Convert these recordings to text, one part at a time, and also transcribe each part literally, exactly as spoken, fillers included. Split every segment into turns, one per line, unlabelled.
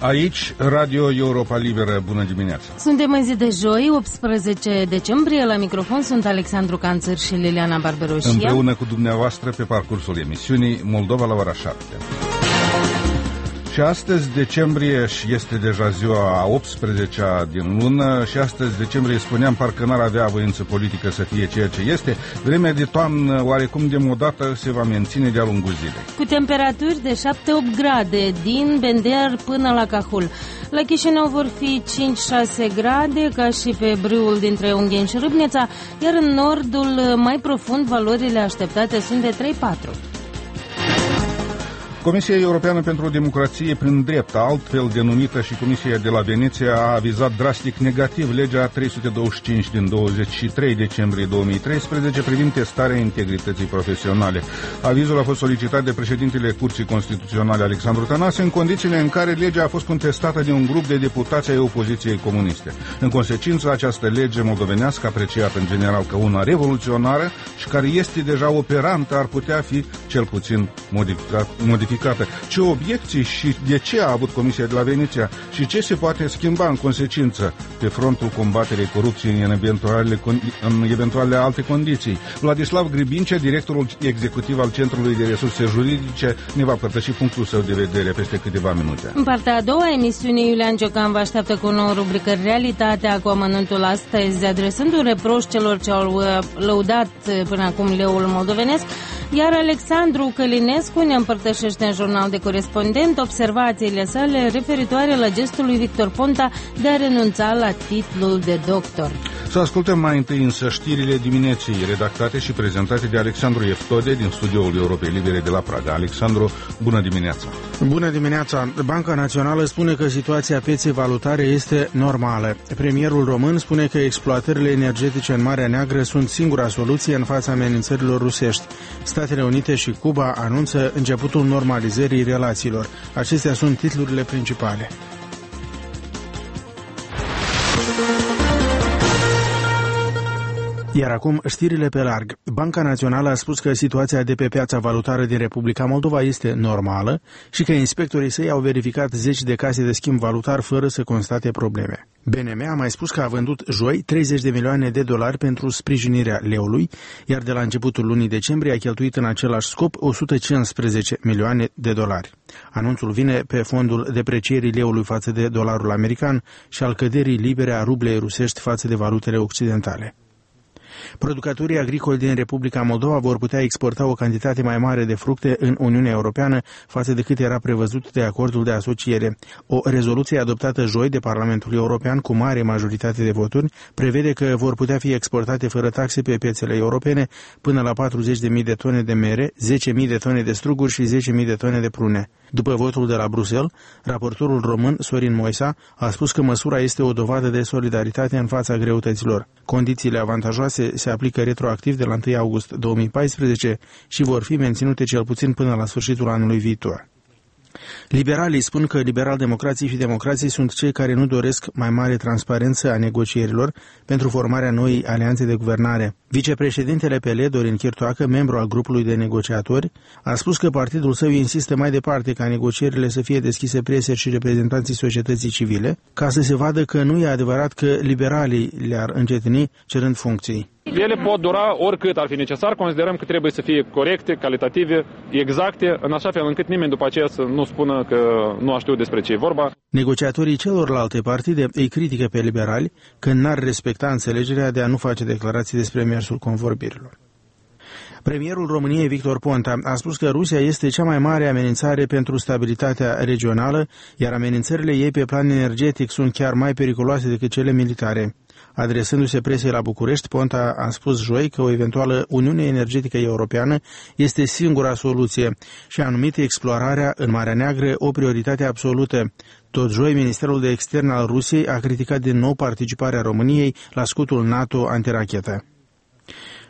Aici, Radio Europa Liberă, bună dimineața!
Suntem în zi de joi, optsprezece decembrie, la microfon sunt Alexandru Canțăr și Liliana Barberoșia.
Împreună cu dumneavoastră pe parcursul emisiunii Moldova la ora șapte. Și astăzi, decembrie, și este deja ziua a optsprezecea din lună, și astăzi, decembrie, spuneam, parcă n-ar avea voință politică să fie ceea ce este. Vremea de toamnă, oarecum demodată, se va menține de-a lungul zilei.
Cu temperaturi de șapte opt grade, din Bender până la Cahul. La Chișinău vor fi cinci șase grade, ca și pe brâul dintre Ungheni și Râbneța, iar în nordul, mai profund, valorile așteptate sunt de trei patru.
Comisia Europeană pentru Democrație prin Drept, altfel denumită și Comisia de la Veneția, a avizat drastic negativ legea trei sute douăzeci și cinci din douăzeci și trei decembrie două mii treisprezece privind testarea integrității profesionale. Avizul a fost solicitat de președintele Curții Constituționale Alexandru Tănase în condițiile în care legea a fost contestată de un grup de deputați ai opoziției comuniste. În consecință, această lege moldovenească, apreciată în general ca una revoluționară și care este deja operantă, ar putea fi cel puțin modificat, modificat. Ce obiecții și de ce a avut Comisia de la Veneția și ce se poate schimba în consecință pe frontul combaterii corupției în eventuale, în eventuale alte condiții. Vladislav Gribincea, directorul executiv al Centrului de Resurse Juridice, ne va părtăși punctul său de vedere peste câteva minute.
În partea a doua a emisiunii, Iulian Ciocan vă așteaptă cu o nouă rubrică Realitatea, cu amănântul astăzi, adresând un reproș celor ce au lăudat până acum leul moldovenesc, iar Alexandru Călinescu ne împărtășește în jurnal de corespondent observațiile sale referitoare la gestul lui Victor Ponta de a renunța la titlul de doctor.
Să ascultăm mai întâi însă știrile dimineții, redactate și prezentate de Alexandru Eftode din studioul Europei Libere de la Praga. Alexandru, bună dimineața!
Bună dimineața! Banca Națională spune că situația pieței valutare este normală. Premierul român spune că exploatările energetice în Marea Neagră sunt singura soluție în fața amenințărilor rusești. Statele Unite și Cuba anunță începutul normalizării relațiilor. Acestea sunt titlurile principale. Iar acum, știrile pe larg. Banca Națională a spus că situația de pe piața valutară din Republica Moldova este normală și că inspectorii săi au verificat zeci de case de schimb valutar fără să constate probleme. B N M a mai spus că a vândut joi treizeci de milioane de dolari pentru sprijinirea leului, iar de la începutul lunii decembrie a cheltuit în același scop o sută cincisprezece milioane de dolari. Anunțul vine pe fondul deprecierii leului față de dolarul american și al căderii libere a rublei rusești față de valutele occidentale. Producătorii agricoli din Republica Moldova vor putea exporta o cantitate mai mare de fructe în Uniunea Europeană față de cât era prevăzut de acordul de asociere. O rezoluție adoptată joi de Parlamentul European cu mare majoritate de voturi prevede că vor putea fi exportate fără taxe pe piețele europene până la patruzeci de mii de tone de mere, zece mii de tone de struguri și zece mii de tone de prune. După votul de la Bruxelles, raportorul român Sorin Moisa a spus că măsura este o dovadă de solidaritate în fața greutăților. Condițiile avantajoase se aplică retroactiv de la întâi august două mii paisprezece și vor fi menținute cel puțin până la sfârșitul anului viitor. Liberalii spun că liberal-democrații și democrații sunt cei care nu doresc mai mare transparență a negocierilor pentru formarea noii alianțe de guvernare. Vicepreședintele P L, Dorin Chirtoacă, membru al grupului de negociatori, a spus că partidul său insistă mai departe ca negocierile să fie deschise presei și reprezentanții societății civile, ca să se vadă că nu e adevărat că liberalii le-ar încetini cerând funcții.
Ele pot dura oricât ar fi necesar, considerăm că trebuie să fie corecte, calitative, exacte, în așa fel încât nimeni după aceea să nu spună că nu a știut despre ce e vorba.
Negociatorii celorlalte partide îi critică pe liberali că n-ar respecta înțelegerea de a nu face declarații despre mersul convorbirilor. Premierul României, Victor Ponta, a spus că Rusia este cea mai mare amenințare pentru stabilitatea regională, iar amenințările ei pe plan energetic sunt chiar mai periculoase decât cele militare. Adresându-se presei la București, Ponta a spus joi că o eventuală Uniune Energetică Europeană este singura soluție și a numit explorarea în Marea Neagră o prioritate absolută. Tot joi, Ministerul de Externe al Rusiei a criticat din nou participarea României la scutul NATO antirachetă.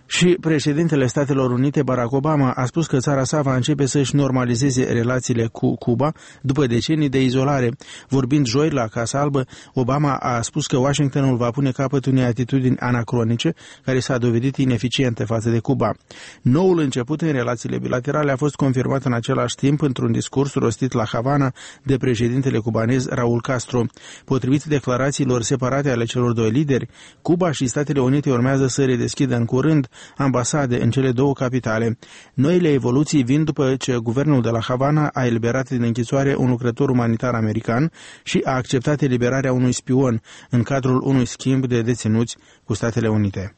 Și președintele Statelor Unite, Barack Obama, a spus că țara sa va începe să-și normalizeze relațiile cu Cuba după decenii de izolare. Vorbind joi la Casa Albă, Obama a spus că Washingtonul va pune capăt unei atitudini anacronice care s-a dovedit ineficiente față de Cuba. Noul început în relațiile bilaterale a fost confirmat în același timp într-un discurs rostit la Havana de președintele cubanez Raul Castro. Potrivit declarațiilor separate ale celor doi lideri, Cuba și Statele Unite urmează să redeschidă în curând ambasade în cele două capitale. Noile evoluții vin după ce guvernul de la Havana a eliberat din închisoare un lucrător umanitar american și a acceptat eliberarea unui spion în cadrul unui schimb de deținuți cu Statele Unite.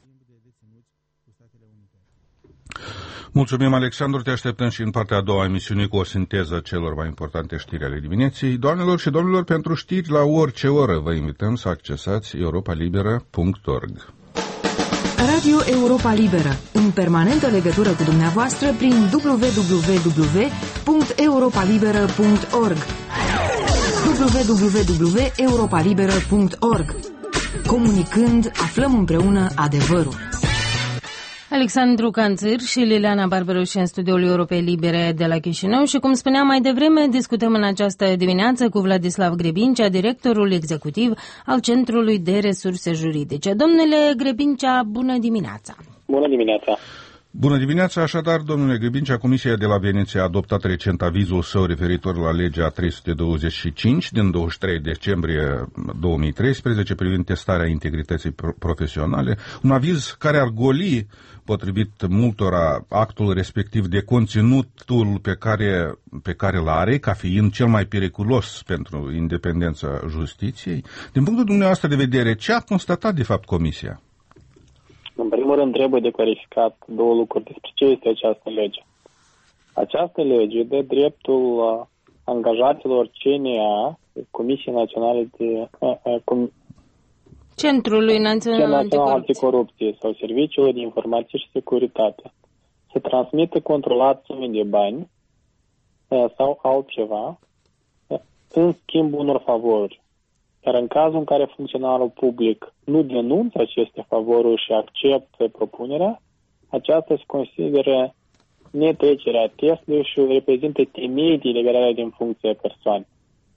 Mulțumim, Alexandru, te așteptăm și în partea a doua a emisiunii cu o sinteză celor mai importante știri ale dimineții. Doamnelor și domnilor, pentru știri la orice oră vă invităm să accesați europa liberă punct org.
Radio Europa Liberă, în permanentă legătură cu dumneavoastră prin w w w punct europa liberă punct org. w w w punct europa liberă punct org. Comunicând, aflăm împreună adevărul.
Alexandru Canțir și Liliana Barberuși în studioul Europei Libere de la Chișinău și, cum spuneam mai devreme, discutăm în această dimineață cu Vladislav Grebincea, directorul executiv al Centrului de Resurse Juridice. Domnule Grebincea, bună dimineața!
Bună dimineața!
Bună dimineața, așadar, domnule Grebincea, Comisia de la Veneția a adoptat recent avizul său referitor la legea trei sute douăzeci și cinci din douăzeci și trei decembrie două mii treisprezece privind testarea integrității profesionale, un aviz care ar goli, potrivit multora, actul respectiv de conținutul pe care, pe care îl are, ca fiind cel mai periculos pentru independența justiției. Din punctul dumneavoastră de vedere, ce a constatat de fapt Comisia?
În primul rând trebuie de clarificat două lucruri despre ce este această lege. Această lege dă dreptul angajaților C N A, Comisiei Naționale de Com,
Centrului Național
Anticorupție.
Anticorupție
sau Serviciul de Informație și Securitate să transmită controlat sume de bani sau altceva în schimb unor favoruri. Iar în cazul în care funcționarul public nu denunță aceste favoruri și acceptă propunerea, aceasta se consideră netrecerea testului și reprezintă temei de eliberare din funcție a persoanei.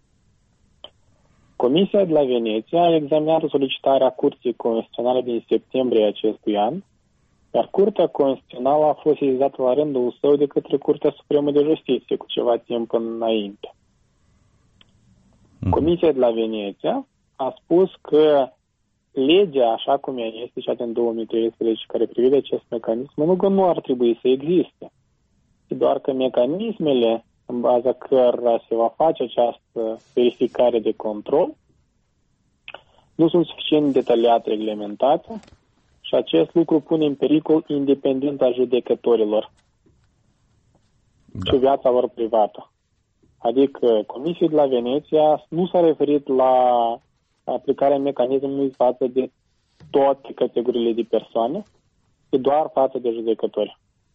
Comisia de la Veneția a examinat solicitarea Curții Constituționale din septembrie acestui an, iar Curtea Constituțională a fost sesizată la rândul său de către Curtea Supremă de Justiție cu ceva timp înainte. Comisia de la Veneția a spus că legea, așa cum ea este, cea din două mii treisprezece, care privede acest mecanism, nu că nu ar trebui să existe, ci doar că mecanismele în baza cărora se va face această verificare de control nu sunt suficient detaliat reglementate și acest lucru pune în pericol independența judecătorilor da. și viața lor privată. Adică Comisia de la Veneția nu s-a referit la aplicarea mecanismului față de toate categoriile de persoane, ci doar față de judecători.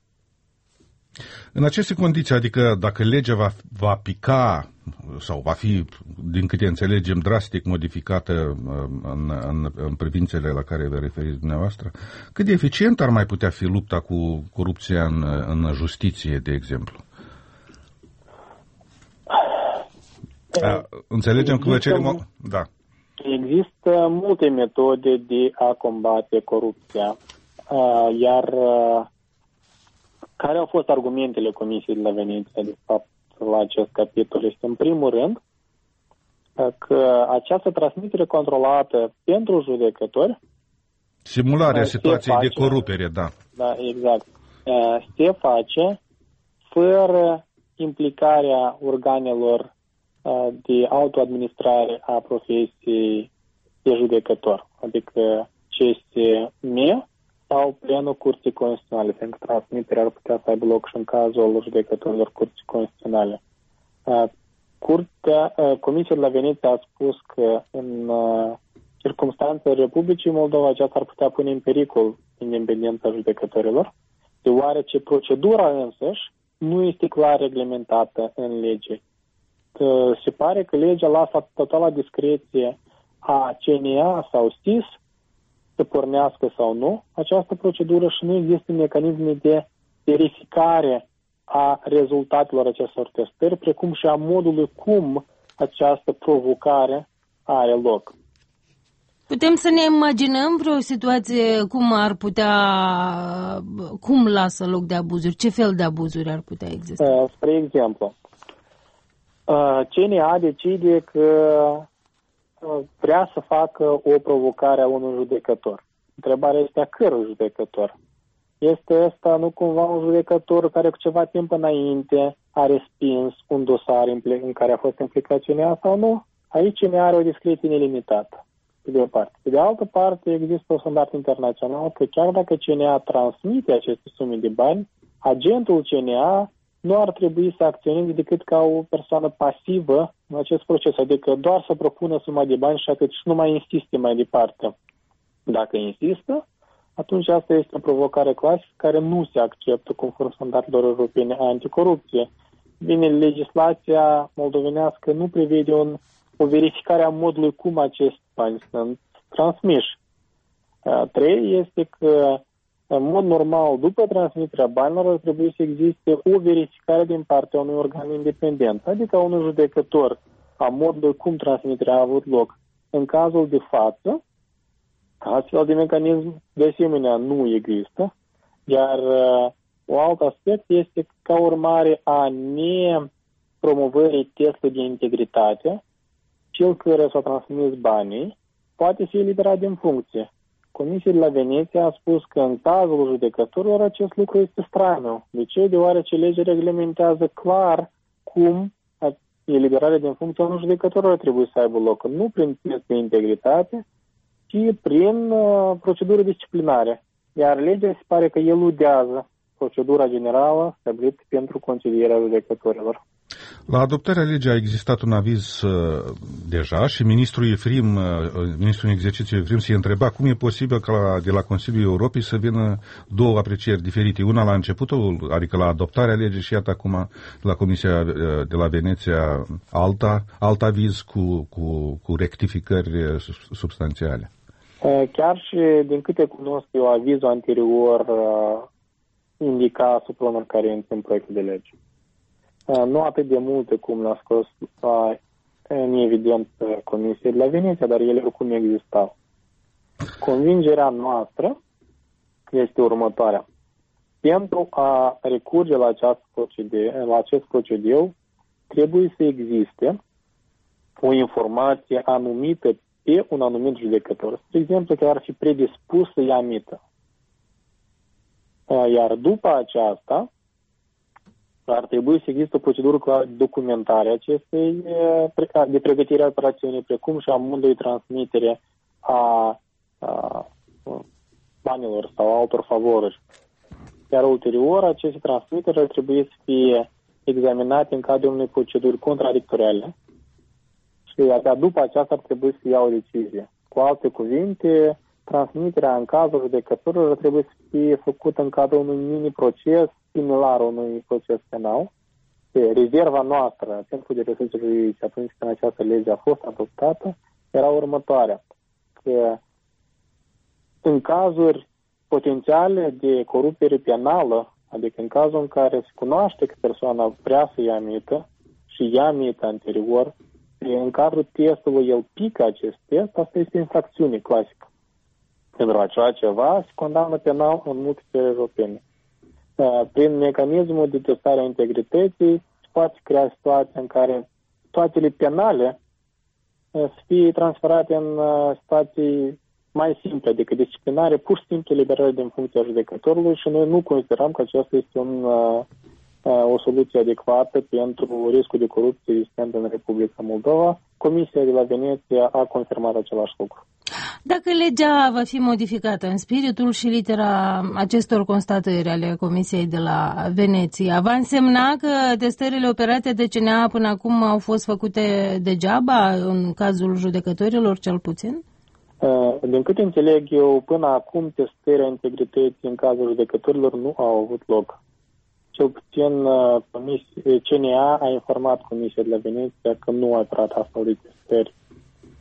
În aceste condiții, adică dacă legea va, va pica sau va fi, din câte înțelegem, drastic modificată în, în, în privințele la care vă referiți dumneavoastră, cât de eficient ar mai putea fi lupta cu corupția în, în justiție, de exemplu? A, înțelegem că vă cerem... Da.
Există multe metode de a combate corupția, iar care au fost argumentele Comisiei de la Veneția, de fapt, la acest capitol? Este, în primul rând, că această transmitere controlată pentru judecători...
Simularea situației face, de corupere, da.
Da, exact. Se face fără implicarea organelor de autoadministrare a profesiei de judecător, adică C S M sau plenul Curții Constituționale, pentru că transmiterea ar putea să aibă loc și în cazul judecătorilor Curții Constituționale. Curtea, Comisia de la Veneția a spus că în circumstanțele Republicii Moldova aceasta ar putea pune în pericol independența judecătorilor, deoarece procedura însăși nu este clar reglementată în lege. Că se pare că legea lasă total la discreție a C N A sau S I S să pornească sau nu această procedură și nu există mecanisme de verificare a rezultatelor acestor testări, precum și a modului cum această provocare are loc.
Putem să ne imaginăm vreo situație cum ar putea, cum lasă loc de abuzuri, ce fel de abuzuri ar putea exista?
Spre exemplu, C N A decide că vrea să facă o provocare a unui judecător. Întrebarea este a cărui judecător? Este ăsta nu cumva un judecător care cu ceva timp înainte a respins un dosar în care a fost implicat C N A sau nu? Aici C N A are o discreție nelimitată. Pe de o parte. Pe de altă parte, există un standard internațional că chiar dacă C N A transmite aceste sume de bani, agentul C N A nu ar trebui să acționeze decât ca o persoană pasivă în acest proces, adică doar să propună suma de bani și atât, și nu mai insiste mai departe. Dacă insistă, atunci asta este o provocare clasică care nu se acceptă conform standardelor europene anticorupție. Bine, legislația moldovenească nu prevede un, o verificare a modului cum acești bani sunt transmiși. A, trei este că, în mod normal, după transmiterea banilor, ar trebui să existe o verificare din partea unui organ independent, adică unui judecător a modului cum transmiterea a avut loc. În cazul de față, astfel de mecanism de asemenea nu există, iar uh, un alt aspect este că, ca urmare a nepromovării testului de integritate, cel care s-a transmis banii poate fi eliberat din funcție. Comisia de la Veneția a spus că în cazul judecătorilor acest lucru este straniu. De ce? Deoarece legea reglementează clar cum eliberarea din funcție a unui judecător trebuie să aibă loc, nu prin test de integritate, ci prin uh, procedură disciplinare. Iar legea se pare că eludează procedura generală stabilită pentru concedierea judecătorilor.
La adoptarea legii a existat un aviz uh, deja și ministrul Efrim, uh, ministrul în exercițiu Efrim se întreba cum e posibil ca la, de la Consiliul Europei să vină două aprecieri diferite. Una la începutul, adică la adoptarea legii și iată acum la Comisia uh, de la Veneția alta, alt aviz cu, cu, cu rectificări uh, substanțiale.
Chiar și din câte cunosc eu, avizul anterior uh, indica asupra unor carențe în proiectul de lege. Nu atât de multe cum le-a scos în evident Comisia de la Veneția, dar ele oricum existau. Convingerea noastră este următoarea. Pentru a recurge la, procede, la acest procedeu, trebuie să existe o informație anumită pe un anumit judecător. De exemplu, că ar fi predispus să ia mită. Iar după aceasta, ar trebui să există o procedură cu documentare acestei, de pregătire a operațiunii, precum și a modului transmitere a, a banilor sau altor favoruri. Iar ulterior, aceste transmiteri ar trebui să fie examinate în cadrul unei proceduri contradictoriale și abia după aceasta ar trebui să ia o decizie. Cu alte cuvinte, transmiterea în cazul judecătorilor ar trebui să fie făcută în cadrul unui mini-proces similar unui proces penal. Rezerva noastră pentru de resurse juridice atunci când această lege a fost adoptată era următoarea, că în cazuri potențiale de corupere penală, adică în cazul în care se cunoaște că persoana vrea să ia mită și ia mită anterior, în cadrul testului el pică acest test, asta este infracțiune clasică. Pentru așa ceva se condamnă penal în multe țări europene. Prin mecanismul de testare a integrității se poate crea situația în care toatele penale să fie transferate în situații mai simple decât disciplinare, pur și simplu eliberare din funcția judecătorului și noi nu considerăm că aceasta este un, o soluție adecvată pentru riscul de corupție existent în Republica Moldova. Comisia de la Veneția a confirmat același lucru.
Dacă legea va fi modificată în spiritul și litera acestor constatări ale Comisiei de la Veneția, va însemna că testările operate de C N A până acum au fost făcute degeaba, în cazul judecătorilor cel puțin?
Din câte înțeleg eu, până acum testarea integrității în cazul judecătorilor nu au avut loc. Cel puțin C N A a informat Comisia de la Veneția că nu a operat astfel de testări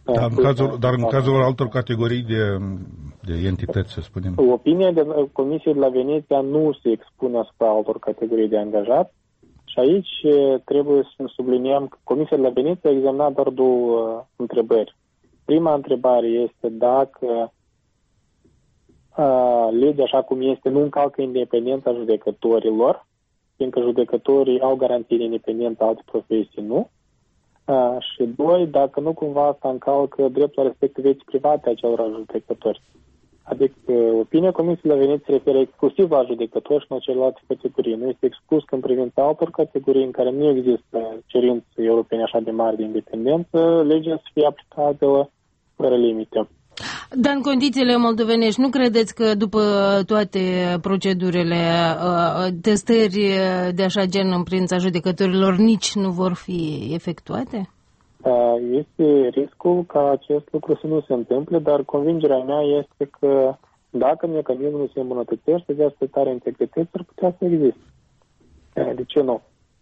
Dar în cazul, dar în cazul altor categorii de, de entități, să spunem.
Opinia de Comisiei de la Veneția nu se expune asupra altor categorii de angajați și aici trebuie să subliniem că Comisia de la Veneția a examinat doar două întrebări. Prima întrebare este dacă a, legea, așa cum este, nu încalcă independența judecătorilor, fiindcă judecătorii au garanții de independență, alte profesii nu. A, și doi, dacă nu cumva asta încalcă dreptul la respect vieții private a celor judecători. Adică opinia Comisiei la Veneția se referă exclusiv la judecători și la celelalte categorii. Nu este exclus că în privința altor categorii în care nu există cerințe europene așa de mari de independență, legea să fie aplicabilă fără limite.
Dar în condițiile moldovenești, nu credeți că după toate procedurile, testări de așa gen în privința judecătorilor nici nu vor fi efectuate?
Este riscul ca acest lucru să nu se întâmple, dar convingerea mea este că dacă mecanismul nu se îmbunătățește, de respectarea integrității ar putea să existe. De ce nu?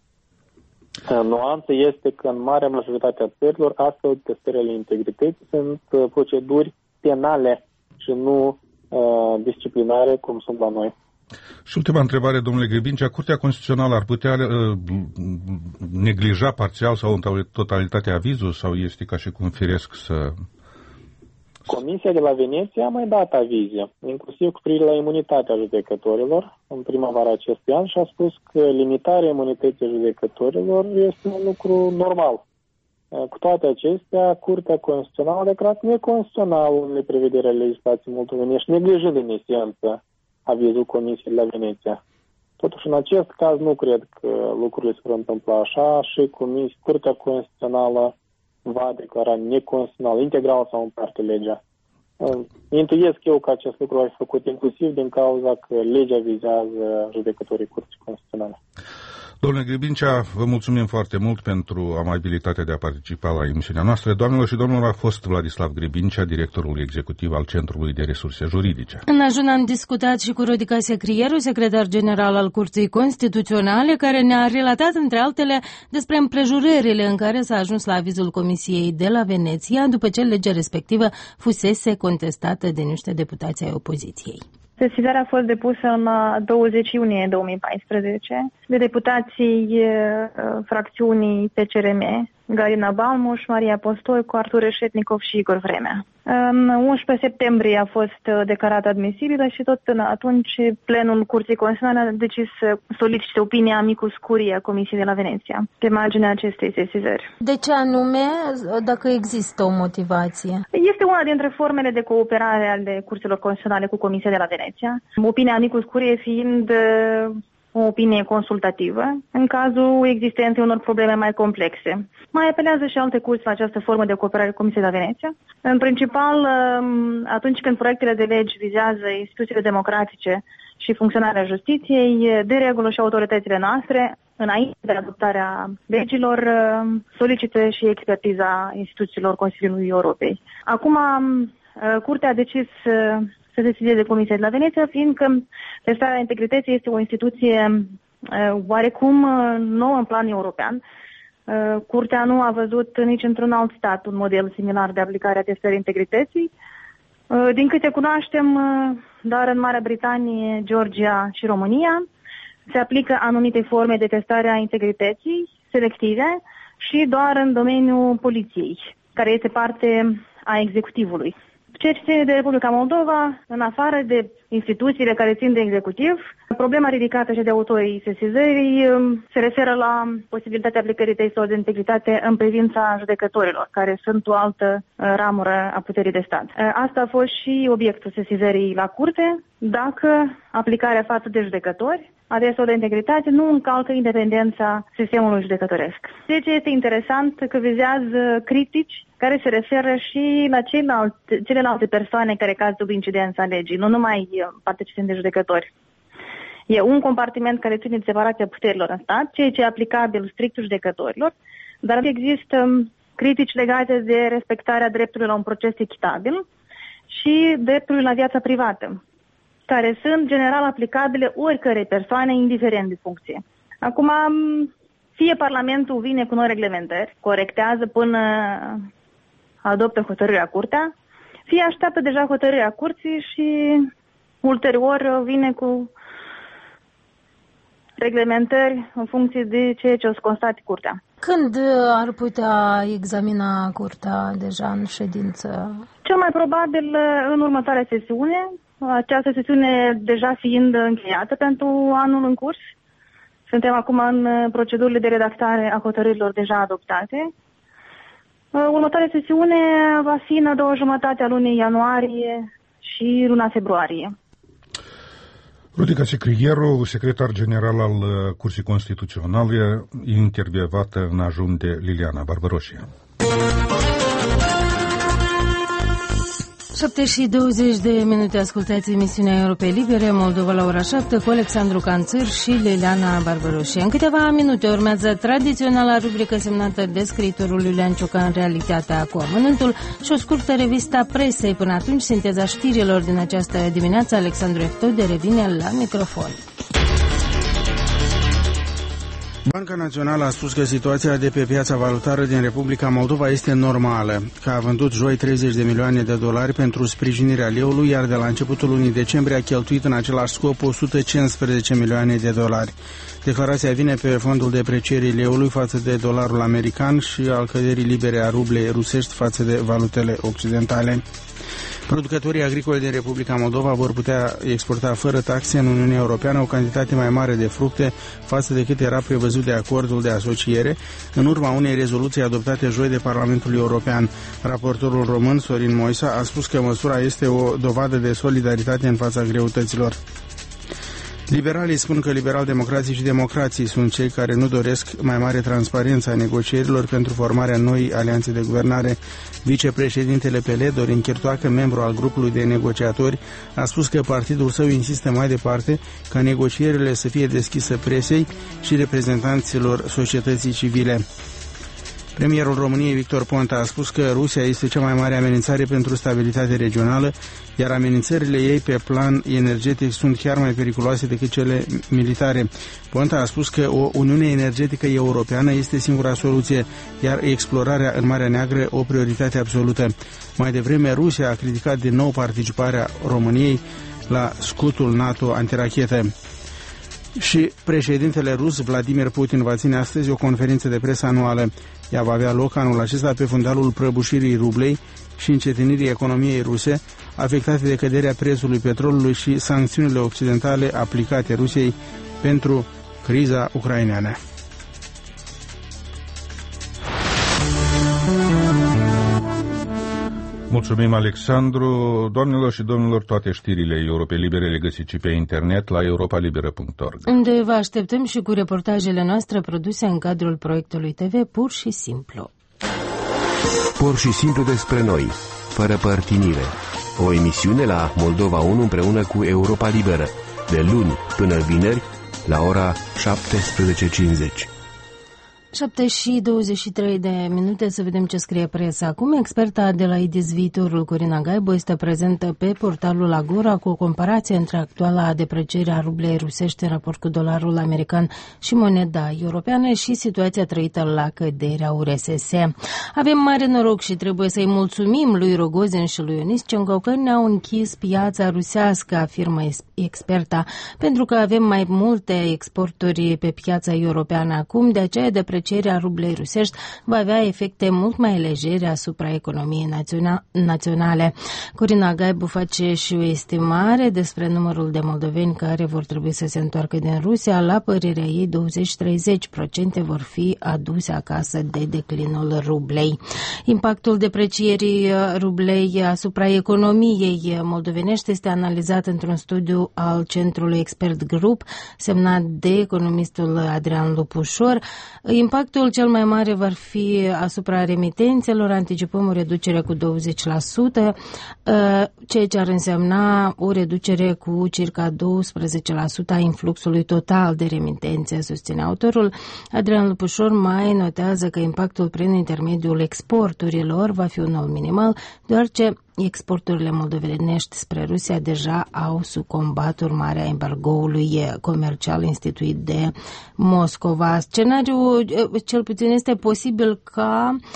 Nuanța este că în marea majoritate a țărilor astfel de testările integrității sunt proceduri penale și nu uh, disciplinare cum sunt la noi.
Și ultima întrebare, domnule Grebincea, Curtea Constituțională ar putea uh, neglija parțial sau în totalitate avizul sau este ca și cum firesc să...
Comisia de la Veneția a mai dat avize, inclusiv cu privire la imunitatea judecătorilor în primăvara acestui an și a spus că limitarea imunității judecătorilor este un lucru normal. Cu toate acestea, Curtea Constituțională a declarat neconstituțional unele prevederi ale legislației moldovenești, neglijând în esență avizul Comisiei de la Veneția. Totuși, în acest caz, nu cred că lucrurile se vor întâmpla așa și Curtea Constituțională va declara neconstituțional, integral sau în parte legea. Intuiesc eu că acest lucru va fi făcut inclusiv din cauza că legea vizează judecătorii Curții Constituționale.
Domnule Grebincea, vă mulțumim foarte mult pentru amabilitatea de a participa la emisiunea noastră. Doamnelor și domnilor, a fost Vladislav Grebincea, directorul executiv al Centrului de Resurse Juridice.
În ajun am discutat și cu Rodica Secrieru, secretar general al Curții Constituționale, care ne-a relatat, între altele, despre împrejurările în care s-a ajuns la avizul Comisiei de la Veneția, după ce legea respectivă fusese contestată de niște deputați ai opoziției.
Sesizarea a fost depusă în douăzeci iunie două mii paisprezece de deputații fracțiunii P C R M, Galina Balmuș, Maria Postoicu, Artur Reșetnikov și Igor Vremea. În unsprezece septembrie a fost declarată admisibilă și tot până atunci plenul Curții Constituționale a decis să solicite opinia amicus curiae a Comisiei de la Veneția pe marginea acestei sesizări.
De ce anume, dacă există o motivație?
Este una dintre formele de cooperare ale Curților Constituționale cu Comisia de la Veneția. Opinia amicus curiae fiind o opinie consultativă în cazul existenței unor probleme mai complexe. Mai apelează și alte curți la această formă de cooperare cu Comisia de la Veneția. În principal, atunci când proiectele de legi vizează instituțiile democratice și funcționarea justiției, de regulă și autoritățile noastre, înainte de adoptarea legilor, solicită și expertiza instituțiilor Consiliului Europei. Acum, Curtea a decis să decide de Comisia de la Veneția, fiindcă testarea integrității este o instituție uh, oarecum uh, nouă în plan european. Uh, Curtea nu a văzut nici într-un alt stat un model similar de aplicare a testării integrității. Uh, din câte cunoaștem, uh, doar în Marea Britanie, Georgia și România se aplică anumite forme de testare a integrității selective și doar în domeniul poliției, care este parte a executivului. Ceea ce ține de Republica Moldova, în afară de instituțiile care țin de executiv, problema ridicată și de autorii sesizării se referă la posibilitatea aplicării testului de integritate în privința judecătorilor, care sunt o altă ramură a puterii de stat. Asta a fost și obiectul sesizării la curte, dacă aplicarea față de judecători a testului de integritate nu încalcă independența sistemului judecătoresc. Deci este interesant că vizează critici care se referă și la celelalte, celelalte persoane care caz sub incidența legii, nu numai participanți de judecători. E un compartiment care ține de separația puterilor în stat, ceea ce e aplicabil strict judecătorilor, dar există critici legate de respectarea dreptului la un proces echitabil și dreptului la viața privată, care sunt general aplicabile oricărei persoane, indiferent de funcție. Acum, fie Parlamentul vine cu noi reglementări, corectează până adoptă hotărârea curtea, fie așteaptă deja hotărârea curții și ulterior vine cu reglementări în funcție de ceea ce o să constate curtea.
Când ar putea examina curtea deja în ședință?
Cel mai probabil în următoarea sesiune, această sesiune deja fiind încheiată pentru anul în curs. Suntem acum în procedurile de redactare a hotărârilor deja adoptate. Următoarea sesiune va fi în a doua jumătate a lunii ianuarie și luna februarie.
Rudica Secrieru, secretar general al Curții Constituționale, intervievată în ajun de Liliana Barbaroșia.
șapte și douăzeci de minute, ascultați emisiunea Europei Libere, Moldova la ora șapte, cu Alexandru Canțâr și Liliana Barbaroșie. În câteva minute urmează tradiționala rubrică semnată de scriitorul Iulian Ciocan, Realitatea cu amănântul, și o scurtă revista presei. Până atunci, sinteza știrilor din această dimineață. Alexandru Eftode revine la microfon.
Banca Națională a spus că situația de pe piața valutară din Republica Moldova este normală, că a vândut joi treizeci de milioane de dolari pentru sprijinirea leului, iar de la începutul lunii decembrie a cheltuit în același scop o sută cincisprezece milioane de dolari. Declarația vine pe fondul deprecierii leului față de dolarul american și al căderii libere a rublei rusești față de valutele occidentale. Producătorii agricole din Republica Moldova vor putea exporta fără taxe în Uniunea Europeană o cantitate mai mare de fructe față de cât era prevăzut de acordul de asociere, în urma unei rezoluții adoptate joi de Parlamentul European. Raportorul român, Sorin Moisa, a spus că măsura este o dovadă de solidaritate în fața greutăților. Liberalii spun că liberal-democrații și democrații sunt cei care nu doresc mai mare transparență a negocierilor pentru formarea noii alianțe de guvernare. Vicepreședintele P L, Dorin Chirtoacă, membru al grupului de negociatori, a spus că partidul său insistă mai departe ca negocierile să fie deschise presei și reprezentanților societății civile. Premierul României, Victor Ponta, a spus că Rusia este cea mai mare amenințare pentru stabilitate regională, iar amenințările ei pe plan energetic sunt chiar mai periculoase decât cele militare. Ponta a spus că o Uniune energetică europeană este singura soluție, iar explorarea în Marea Neagră o prioritate absolută. Mai devreme, Rusia a criticat din nou participarea României la scutul NATO antirachetă. Și președintele rus, Vladimir Putin, va ține astăzi o conferință de presă anuală. Ea va avea loc anul acesta pe fundalul prăbușirii rublei și încetinirii economiei ruse, afectate de căderea prețului petrolului și sancțiunile occidentale aplicate Rusiei pentru criza ucraineană.
Mulțumim, Alexandru. Doamnelor și domnilor, toate știrile Europei Libere le găsiți pe internet la europa liberă punct org.
Unde vă așteptăm și cu reportajele noastre produse în cadrul proiectului T V Pur și Simplu.
Pur și simplu despre noi, fără părtinire. O emisiune la Moldova unu împreună cu Europa Liberă, de luni până vineri, la ora șaptesprezece cincizeci.
șapte și douăzeci și trei de minute, să vedem ce scrie presa acum. Experta de la I D I S Viitorul, Corina Gaibo, este prezentă pe portalul Agora cu o comparație între actuala depreciere a rublei rusești în raport cu dolarul american și moneda europeană și situația trăită la căderea U R S S. Avem mare noroc și trebuie să-i mulțumim lui Rogozin și lui Oniscenco că ne-au închis piața rusească, afirmă experta, pentru că avem mai multe exporturi pe piața europeană acum, de aceea deprecierea Aprecierea rublei rusești va avea efecte mult mai legere asupra economiei naționa- naționale. Corina Gaibu face și o estimare despre numărul de moldoveni care vor trebui să se întoarcă din Rusia. La părerea ei, douăzeci-treizeci la sută vor fi aduse acasă de declinul rublei. Impactul deprecierii rublei asupra economiei moldovenești este analizat într-un studiu al Centrului Expert Group, semnat de economistul Adrian Lupușor. Impactul cel mai mare va fi asupra remitențelor, anticipăm o reducere cu douăzeci la sută, ceea ce ar însemna o reducere cu circa doisprezece la sută a influxului total de remitențe, susține autorul. Adrian Lupușor mai notează că impactul prin intermediul exporturilor va fi unul minimal, deoarece exporturile moldovenești spre Rusia deja au sucombat urmarea embargoului comercial instituit de Moscova. Scenariul cel puțin este posibil ca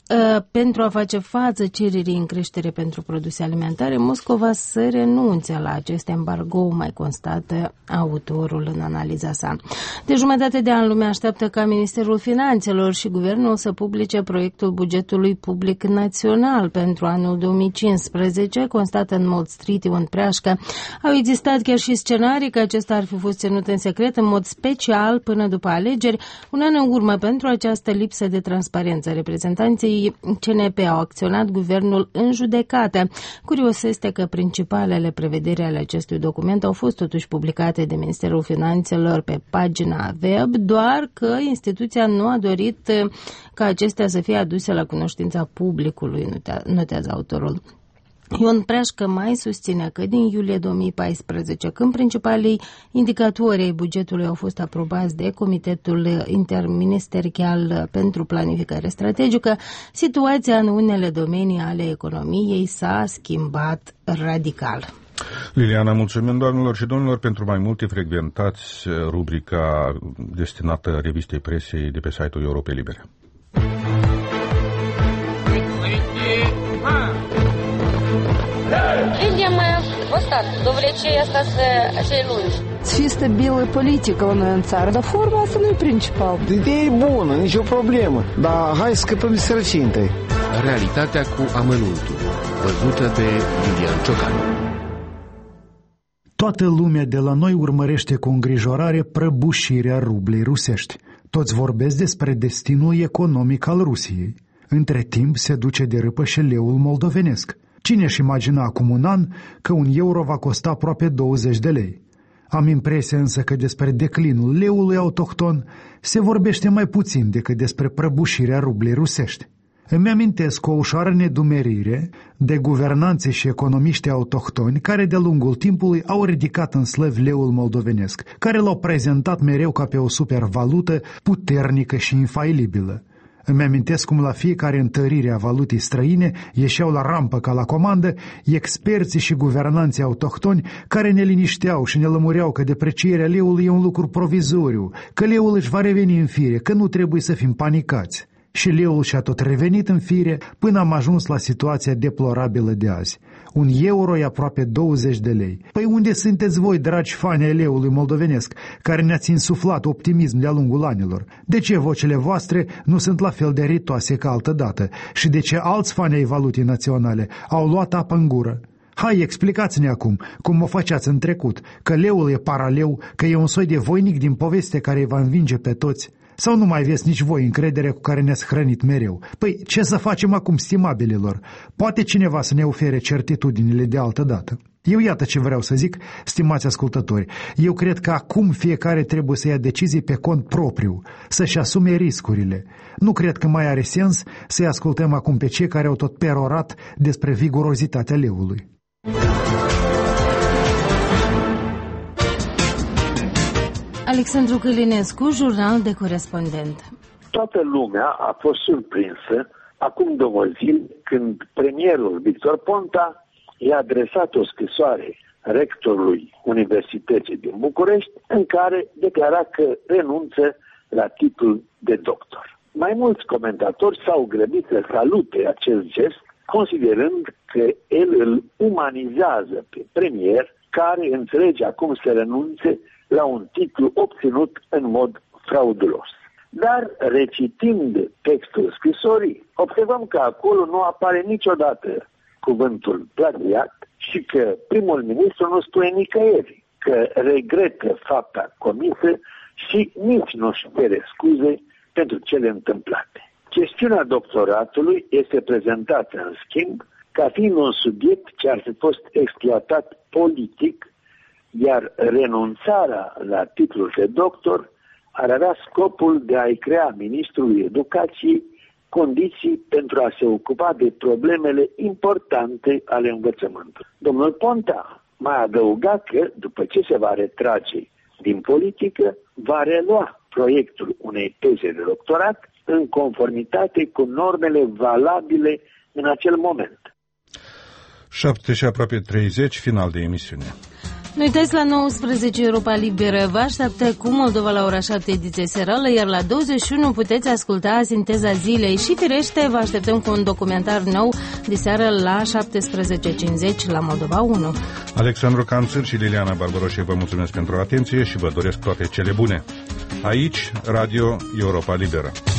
pentru a face față cererii în creștere pentru produse alimentare, Moscova să renunțe la acest embargo, mai constată autorul în analiza sa. De jumătate de an lumea așteaptă ca Ministerul Finanțelor și Guvernul să publice proiectul bugetului public național pentru anul două mii cincisprezece, constată în mod stritiu în preajcă. Au existat chiar și scenarii că acesta ar fi fost ținut în secret în mod special până după alegeri, un an în urmă. Pentru această lipsă de transparență, reprezentanții C N P au acționat guvernul în judecată. Curios este că principalele prevederi ale acestui document au fost totuși publicate de Ministerul Finanțelor pe pagina web, doar că instituția nu a dorit ca acestea să fie aduse la cunoștința publicului, notează autorul. Ion Preașcă mai susține că din iulie două mii paisprezece, când principalii indicatori ai bugetului au fost aprobați de Comitetul Interministerial pentru Planificare Strategică, situația în unele domenii ale economiei s-a schimbat radical.
Liliana, mulțumim doamnelor și domnilor. Pentru mai multe frecventați rubrica destinată revistei presei de pe site-ul Europei Libere.
Видимо, вот так, до влечения остаться цей lungi.
Чисто белая политика у нас în țară, dar forma asta nu e principal.
Ideea e bună, nicio problemă, dar hai să scăpăm de sărăcie întâi.
Realitatea cu amănuntul, văzută de Lilian Ciocan.
Toată lumea de la noi urmărește cu îngrijorare prăbușirea rublei rusești. Toți vorbesc despre destinul economic al Rusiei. Între timp se duce de râpă și leul moldovenesc. Cine își imagina acum un an că un euro va costa aproape douăzeci de lei? Am impresia însă că despre declinul leului autohton se vorbește mai puțin decât despre prăbușirea rublei rusești. Îmi amintesc o ușoară nedumerire de guvernanții și economiști autohtoni care de-a lungul timpului au ridicat în slăvi leul moldovenesc, care l-au prezentat mereu ca pe o supervalută puternică și infailibilă. Îmi amintesc cum la fiecare întărire a valutei străine ieșeau la rampă ca la comandă experții și guvernanții autohtoni care ne linișteau și ne lămureau că deprecierea leului e un lucru provizoriu, că leul își va reveni în fire, că nu trebuie să fim panicați. Și leul și-a tot revenit în fire până am ajuns la situația deplorabilă de azi. Un euro e aproape douăzeci de lei. Păi unde sunteți voi, dragi fani ai leului moldovenesc, care ne-ați insuflat optimism de-a lungul anilor? De ce vocele voastre nu sunt la fel de ritoase ca altădată? Și de ce alți fani ai valutei naționale au luat apă în gură? Hai, explicați-ne acum, cum o făceați în trecut, că leul e paraleu, că e un soi de voinic din poveste care îi va învinge pe toți? Sau nu mai aveți nici voi încredere cu care ne-ați hrănit mereu? Păi, ce să facem acum, stimabililor? Poate cineva să ne ofere certitudinile de altă dată? Eu iată ce vreau să zic, stimați ascultători. Eu cred că acum fiecare trebuie să ia decizii pe cont propriu, să-și asume riscurile. Nu cred că mai are sens să-i ascultăm acum pe cei care au tot perorat despre vigorozitatea leului.
Alexandru Călinescu, jurnal de corespondent.
Toată lumea a fost surprinsă acum două zile când premierul Victor Ponta i-a adresat o scrisoare rectorului Universității din București în care declara că renunță la titlul de doctor. Mai mulți comentatori s-au grăbit să salute acest gest, considerând că el îl umanizează pe premier, care înțelege acum să renunțe la un titlu obținut în mod fraudulos. Dar, recitind textul scrisorii, observăm că acolo nu apare niciodată cuvântul plagiat și că primul ministru nu spune nicăieri că regretă fapta comisă și nici nu-și cere scuze pentru cele întâmplate. Chestiunea doctoratului este prezentată, în schimb, ca fiind un subiect ce ar fi fost exploatat politic, iar renunțarea la titlul de doctor ar avea scopul de a-i crea ministrului educației condiții pentru a se ocupa de problemele importante ale învățământului. Domnul Ponta mai adăuga că, după ce se va retrage din politică, va relua proiectul unei teze de doctorat în conformitate cu normele valabile în acel moment.
șapte și aproape treizeci, final de emisiune.
Nu uitați, la nouăsprezece Europa Liberă vă așteaptă cu Moldova la ora șapte ediție serală, iar la douăzeci și unu puteți asculta Sinteza Zilei și, firește, vă așteptăm cu un documentar nou de seară la șaptesprezece cincizeci la Moldova unu.
Alexandru Canțăr și Liliana Barbaroșe vă mulțumesc pentru atenție și vă doresc toate cele bune. Aici, Radio Europa Liberă.